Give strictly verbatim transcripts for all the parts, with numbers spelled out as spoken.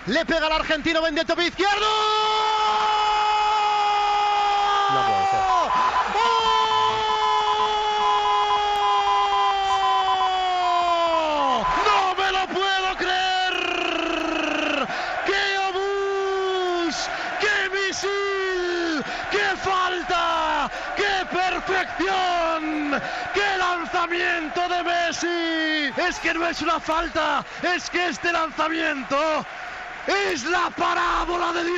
Le pega al argentino Benedetto pie izquierdo. No puede ser. ¡Oh! ¡No me lo puedo creer! ¡Qué obús! ¡Qué misil! ¡Qué falta! ¡Qué perfección! ¡Qué lanzamiento de Messi! Es que no es una falta, es que este lanzamiento es la parábola de Dios.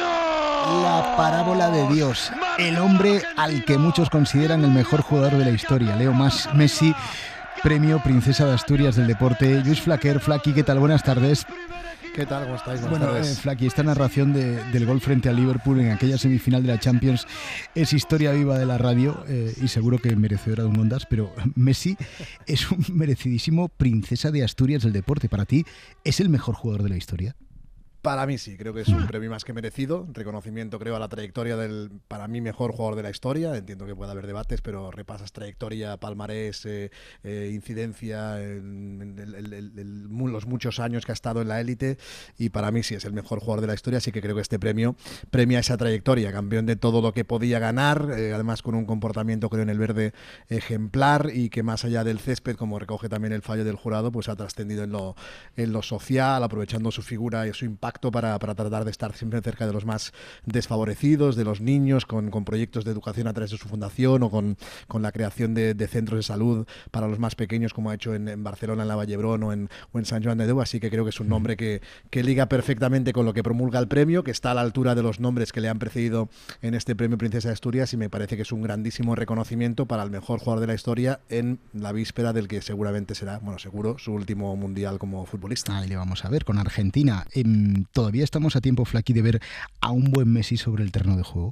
La parábola de Dios. El hombre al que muchos consideran el mejor jugador de la historia, Leo Messi, premio Princesa de Asturias del Deporte. Lluís Flaquer, Flaqui, ¿qué tal? Buenas tardes. ¿Qué tal? ¿Cómo estáis? Buenas Bueno, tardes. eh, Flaqui, esta narración de, del gol frente al Liverpool en aquella semifinal de la Champions es historia viva de la radio eh, y seguro que merecedora de un Ondas, pero Messi es un merecidísimo Princesa de Asturias del Deporte. ¿Para ti es el mejor jugador de la historia? Para mí sí, creo que es un premio más que merecido, reconocimiento creo a la trayectoria del, para mí, mejor jugador de la historia. Entiendo que puede haber debates, pero repasas trayectoria, palmarés, eh, eh, incidencia, en, en, en, en, en los muchos años que ha estado en la élite, y para mí sí es el mejor jugador de la historia, así que creo que este premio premia esa trayectoria, campeón de todo lo que podía ganar, eh, además con un comportamiento creo en el verde ejemplar, y que más allá del césped, como recoge también el fallo del jurado, pues ha trascendido en lo, en lo social, aprovechando su figura y su impacto Para, para tratar de estar siempre cerca de los más desfavorecidos, de los niños, con, con proyectos de educación a través de su fundación, o con, con la creación de, de centros de salud para los más pequeños, como ha hecho en, en Barcelona, en la Vallebrón o en, o en Sant Joan de Déu. Así que creo que es un nombre que, que liga perfectamente con lo que promulga el premio, que está a la altura de los nombres que le han precedido en este premio Princesa de Asturias, y me parece que es un grandísimo reconocimiento para el mejor jugador de la historia en la víspera del que seguramente será, bueno, seguro, su último mundial como futbolista. Ahí le vamos a ver con Argentina. Eh, ¿Todavía estamos a tiempo, Flaqui, de ver a un buen Messi sobre el terreno de juego?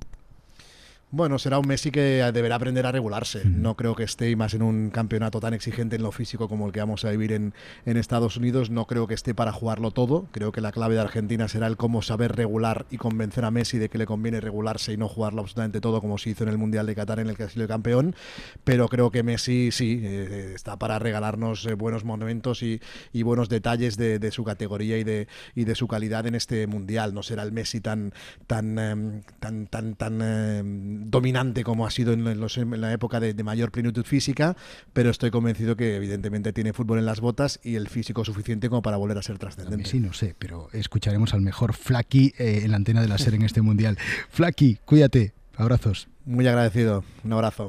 Bueno, será un Messi que deberá aprender a regularse. No creo que esté, y más en un campeonato tan exigente en lo físico como el que vamos a vivir en, en Estados Unidos, no creo que esté para jugarlo todo. Creo que la clave de Argentina será el cómo saber regular y convencer a Messi de que le conviene regularse y no jugarlo absolutamente todo, como se hizo en el Mundial de Qatar, en el que ha sido campeón. Pero creo que Messi sí, eh, está para regalarnos eh, buenos momentos y, y buenos detalles de, de su categoría y de, y de su calidad en este Mundial. No será el Messi tan, tan, eh, tan, tan, tan eh, dominante como ha sido en, los, en la época de, de mayor plenitud física, pero estoy convencido que evidentemente tiene fútbol en las botas y el físico suficiente como para volver a ser trascendente. Sí, no sé, pero escucharemos al mejor Flaqui eh, en la antena de la SER en este Mundial. Flaqui, cuídate, abrazos. Muy agradecido, un abrazo.